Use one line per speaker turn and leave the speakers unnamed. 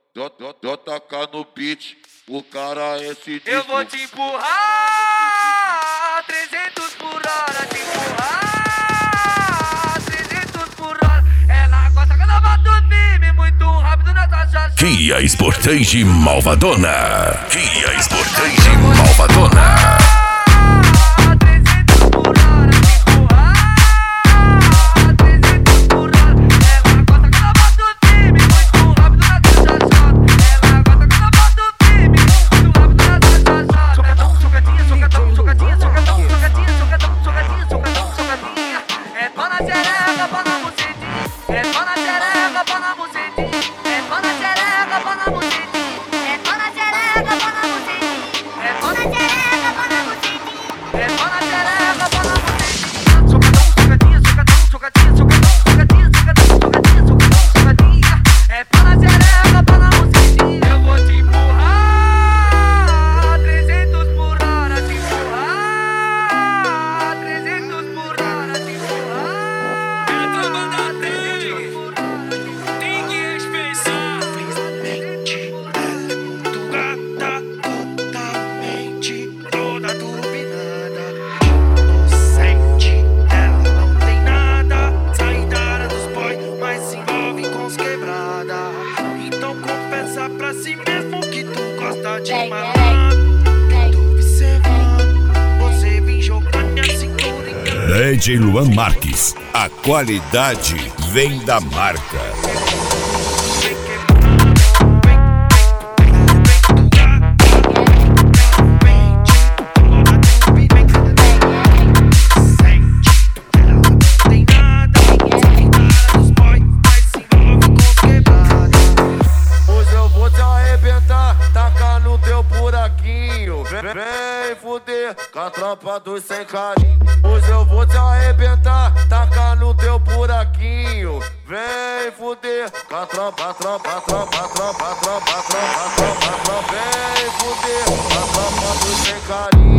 Já tacar no beat, o cara é esse.
Eu vou te empurrar 300 por hora, te empurrar 300 por hora. Ela gosta quando eu bato firme, muito rápido nessa chacha.
Kia Sportage Malvadona. Kia Sportage Malvadona. DJ Luan Marques, a qualidade vem da marca.
Hoje eu vou te arrebentar, tacar no teu buraquinho. Vem fuder com a tropa dos sem carinho. Hoje eu vou te arrebentar, tacar no teu buraquinho. Vem fuder com a tropa, tropa, tropa, tropa, tropa, tropa, tropa, tropa. Vem fuder com a tropa dos sem carinho.